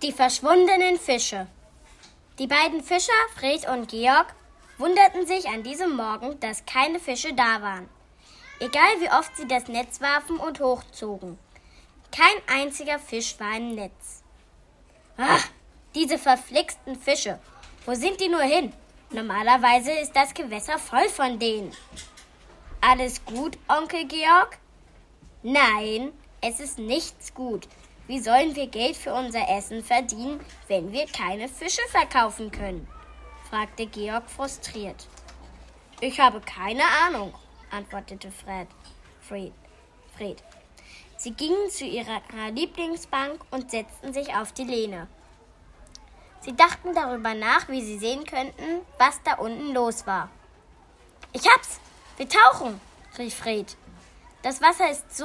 Die verschwundenen Fische. Die beiden Fischer, Fred und Georg, wunderten sich an diesem Morgen, dass keine Fische da waren. Egal wie oft sie das Netz warfen und hochzogen. Kein einziger Fisch war im Netz. Ach, diese verflixten Fische. Wo sind die nur hin? Normalerweise ist das Gewässer voll von denen. Alles gut, Onkel Georg? Nein, es ist nichts gut. Wie sollen wir Geld für unser Essen verdienen, wenn wir keine Fische verkaufen können? Fragte Georg frustriert. Ich habe keine Ahnung, antwortete Fred. Sie gingen zu ihrer Lieblingsbank und setzten sich auf die Lehne. Sie dachten darüber nach, wie sie sehen könnten, was da unten los war. Ich hab's! Wir tauchen! Rief Fred. Das Wasser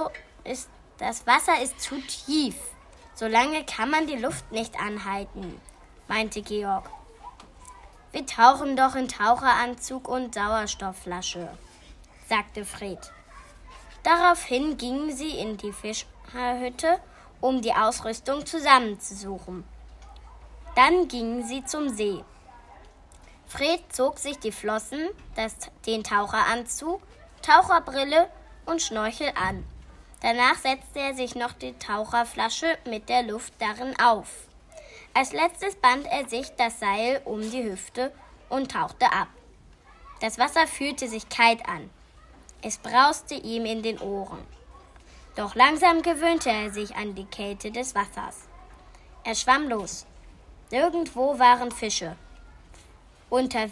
ist zu tief. So lange kann man die Luft nicht anhalten, meinte Georg. Wir tauchen doch in Taucheranzug und Sauerstoffflasche, sagte Fred. Daraufhin gingen sie in die Fischerhütte, um die Ausrüstung zusammenzusuchen. Dann gingen sie zum See. Fred zog sich die Flossen, den Taucheranzug, Taucherbrille und Schnorchel an. Danach setzte er sich noch die Taucherflasche mit der Luft darin auf. Als letztes band er sich das Seil um die Hüfte und tauchte ab. Das Wasser fühlte sich kalt an. Es brauste ihm in den Ohren. Doch langsam gewöhnte er sich an die Kälte des Wassers. Er schwamm los. Nirgendwo waren Fische. Unter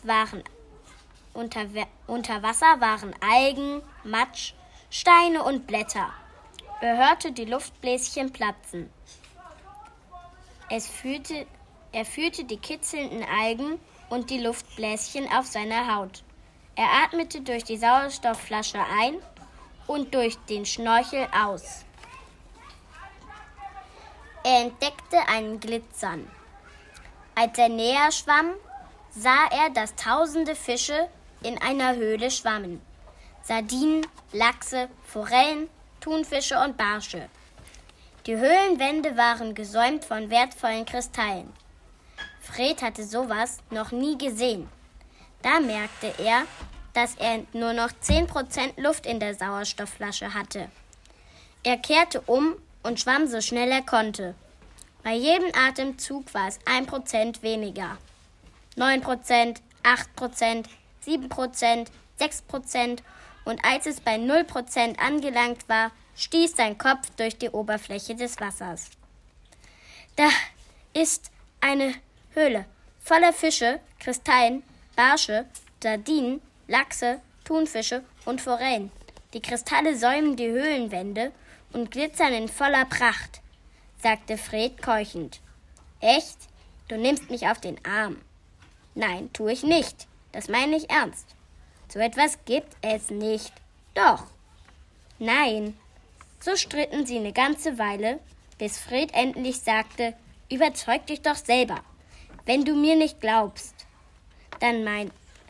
Wasser waren Algen, Matsch, Steine und Blätter. Er hörte die Luftbläschen platzen. Er fühlte die kitzelnden Algen und die Luftbläschen auf seiner Haut. Er atmete durch die Sauerstoffflasche ein und durch den Schnorchel aus. Er entdeckte einen Glitzern. Als er näher schwamm, sah er, dass tausende Fische in einer Höhle schwammen. Sardinen, Lachse, Forellen, Thunfische und Barsche. Die Höhlenwände waren gesäumt von wertvollen Kristallen. Fred hatte sowas noch nie gesehen. Da merkte er, dass er nur noch 10% Luft in der Sauerstoffflasche hatte. Er kehrte um und schwamm so schnell er konnte. Bei jedem Atemzug war es 1% weniger. 9%, 8%, 7%, 6%. Und als es bei 0% angelangt war, stieß sein Kopf durch die Oberfläche des Wassers. Da ist eine Höhle voller Fische, Kristallen, Barsche, Sardinen, Lachse, Thunfische und Forellen. Die Kristalle säumen die Höhlenwände und glitzern in voller Pracht, sagte Fred keuchend. Echt? Du nimmst mich auf den Arm. Nein, tue ich nicht. Das meine ich ernst. So etwas gibt es nicht. Doch. Nein. So stritten sie eine ganze Weile, bis Fred endlich sagte, überzeug dich doch selber. Wenn du mir nicht glaubst, dann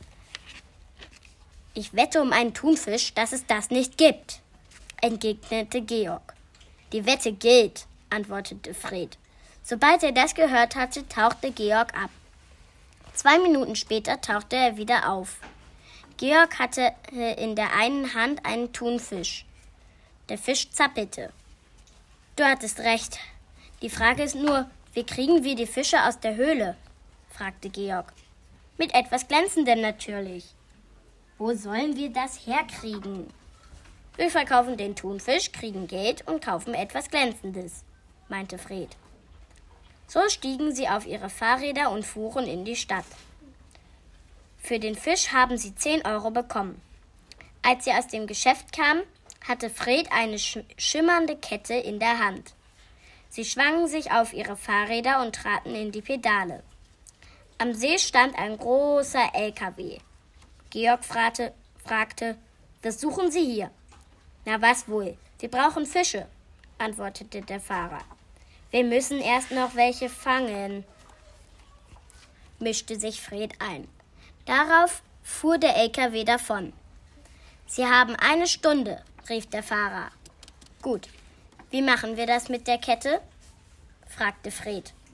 ich wette um einen Thunfisch, dass es das nicht gibt, entgegnete Georg. Die Wette gilt, antwortete Fred. Sobald er das gehört hatte, tauchte Georg ab. 2 Minuten später tauchte er wieder auf. Georg hatte in der einen Hand einen Thunfisch. Der Fisch zappelte. Du hattest recht. Die Frage ist nur, wie kriegen wir die Fische aus der Höhle? Fragte Georg. Mit etwas Glänzendem natürlich. Wo sollen wir das herkriegen? Wir verkaufen den Thunfisch, kriegen Geld und kaufen etwas Glänzendes, meinte Fred. So stiegen sie auf ihre Fahrräder und fuhren in die Stadt. Für den Fisch haben sie 10 Euro bekommen. Als sie aus dem Geschäft kamen, hatte Fred eine schimmernde Kette in der Hand. Sie schwangen sich auf ihre Fahrräder und traten in die Pedale. Am See stand ein großer LKW. Georg fragte, was suchen Sie hier? Na was wohl, wir brauchen Fische, antwortete der Fahrer. Wir müssen erst noch welche fangen, mischte sich Fred ein. Darauf fuhr der LKW davon. Sie haben 1 Stunde, rief der Fahrer. Gut, wie machen wir das mit der Kette? Fragte Fred.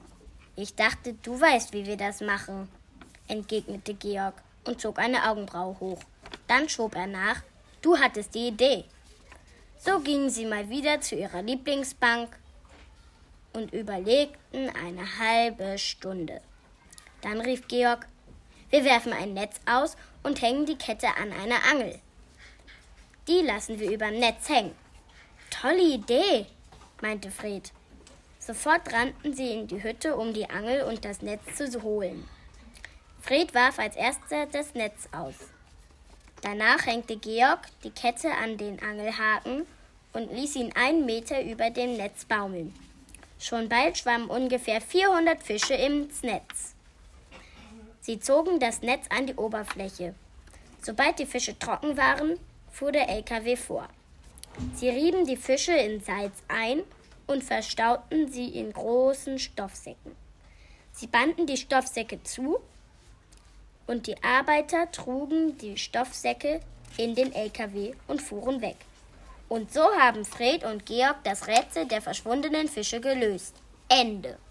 Ich dachte, du weißt, wie wir das machen, entgegnete Georg und zog eine Augenbraue hoch. Dann schob er nach, du hattest die Idee. So gingen sie mal wieder zu ihrer Lieblingsbank und überlegten eine halbe Stunde. Dann rief Georg, wir werfen ein Netz aus und hängen die Kette an eine Angel. Die lassen wir überm Netz hängen. Tolle Idee, meinte Fred. Sofort rannten sie in die Hütte, um die Angel und das Netz zu holen. Fred warf als erster das Netz aus. Danach hängte Georg die Kette an den Angelhaken und ließ ihn 1 Meter über dem Netz baumeln. Schon bald schwammen ungefähr 400 Fische ins Netz. Sie zogen das Netz an die Oberfläche. Sobald die Fische trocken waren, fuhr der LKW vor. Sie rieben die Fische in Salz ein und verstauten sie in großen Stoffsäcken. Sie banden die Stoffsäcke zu und die Arbeiter trugen die Stoffsäcke in den LKW und fuhren weg. Und so haben Fred und Georg das Rätsel der verschwundenen Fische gelöst. Ende.